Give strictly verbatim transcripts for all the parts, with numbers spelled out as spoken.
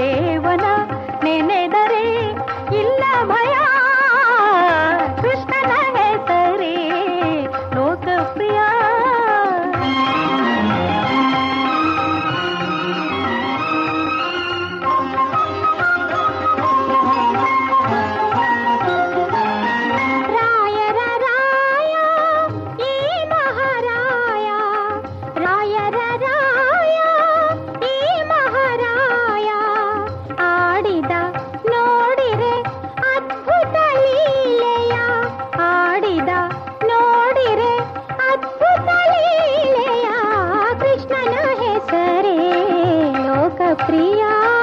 ದೇವನ ನೆನೆದರೆ ಇಲ್ಲ ಭಯ. ಕೃಷ್ಣನ ಹೆಸರೇ ಲೋಕಪ್ರಿಯ. ರಾಯರ ರಾಯ ಈ ಮಹಾರಾಯ, ರಾಯರ ರಾಯ ಈ ಮಹಾರಾಯ ಆಡಿದ ನೋಡಿರೆ ಅದ್ಭುತ ಲೀಲೆಯ, ಆಡಿದ ನೋಡಿರೆ ಅದ್ಭುತ ಲೀಲೆಯ. ಕೃಷ್ಣನ ಹೆಸರೇ ಲೋಕಪ್ರಿಯ.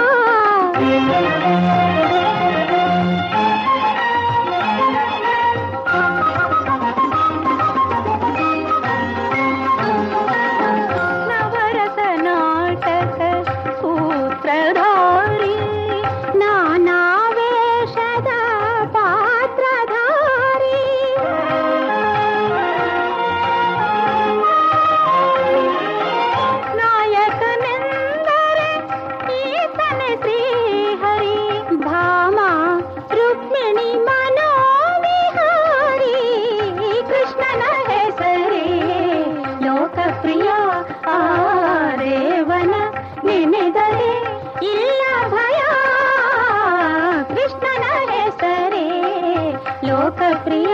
ನವರಸ ನಾಟಕ ಸೂತ್ರಧಾರಿ, ನಾನಾ ವೇಷದ ಪಾತ್ರಧಾರಿ. ನಾಯಕನೆಂದರೆ ಈತನೇ ಶ್ರೀಹರಿ, ಭಾಮ ರುಕ್ಮಿಣಿ ಮನೋವಿಹಾರಿ. ಕೃಷ್ಣನ ಹೆಸರೇ ಲೋಕಪ್ರಿಯ. ಆ ದೇವನ ನೆನೆದರೆ ಇಲ್ಲ ಭಯ. ಕೃಷ್ಣನ ಹೆಸರೇ ಲೋಕಪ್ರಿಯ.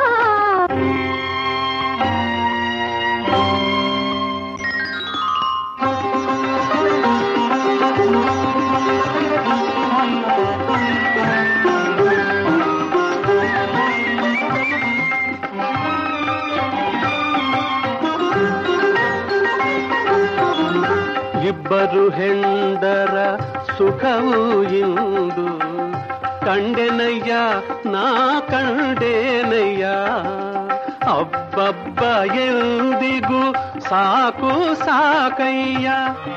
ಇಬ್ಬರು ಹೆಂಡರ ಸುಖವು ಇಂದು ಕಂಡೆನಯ್ಯ ನಾ ಕಂಡೇನಯ್ಯ. ಅಬ್ಬಬ್ಬ ಎಂದಿಗೂ ಸಾಕು ಸಾಕಯ್ಯ.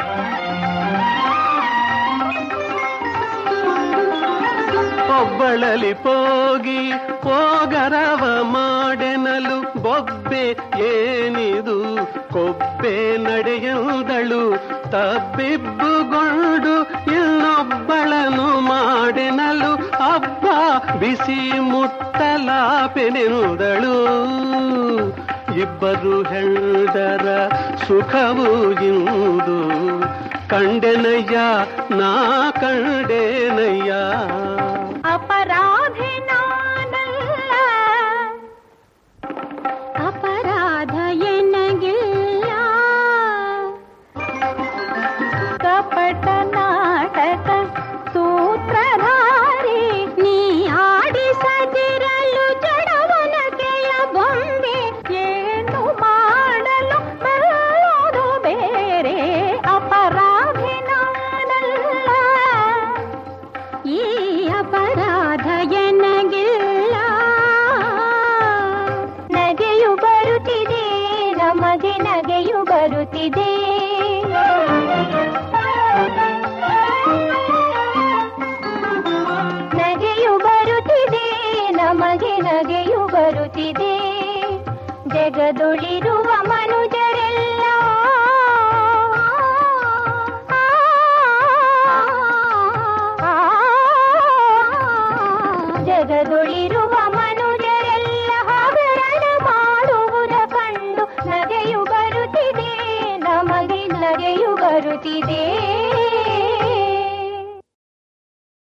ಒಬ್ಬಳಲಿ ಪೋಗಿ ಪೋಗರವ ಮಾಡೆನಲು ಬೊಬ್ಬೆ ಏನಿದು ಕೊಬ್ಬೆ ನಡೆಯದಳು. ತಬ್ಬಿಬ್ಬುಗೊಂಡು ಇನ್ನೊಬ್ಬಳನು ಮಾಡೆನಲು ಹಬ್ಬ ಬಿಸಿ ಮುಟ್ಟಲಾಪೆನೆಂದಳು. ಇಬ್ಬರು ಹೆಂಡರ ಸುಖವು ಇಂದು ಕಂಡೆನಯ್ಯ ನಾ ಕಂಡೇನಯ್ಯ. ಅಪರಾಧಿ ನಾನಲ್ಲ, ಅಪರಾಧ ಎನಗಿಲ್ಲ. ಕಪಟ ನಾಟಕ ಸೂತ್ರಧಾರಿ, ನೀ ಆಡಿಸದಿರಲು ಜಡವನಕೆಯ ಬೊಂಬೆ. ಏನು ಮಾಡಲು ಬರೋದು ಬೇರೆ. ಅಪರಾಧಿ ನಾನಲ್ಲ, ಈ ಅಪರಾಧ ಎನಗಿಲ್ಲ. ನಗೆಯು ಬರುತ್ತಿದೆ ನಮಗೆ, ನಗೆಯು ಬರುತ್ತಿದೆ. ನಗೆಯು ಬರುತ್ತಿದೆ ನಮಗೆ, ನಗೆಯು ಬರುತ್ತಿದೆ. ಜಗದೊಳಿರುವ ಮನುಜರೆಲ್ಲ ಜಗದೊಳಿರುವ ಮನುಜರೆಲ್ಲ ಹಗರಣ ಮಾಡುವುದ ಕಂಡು ನಗೆಯು ಬರುತ್ತಿದೆ ನಮಗೆ, ನಗೆಯು ಬರುತ್ತಿದೆ.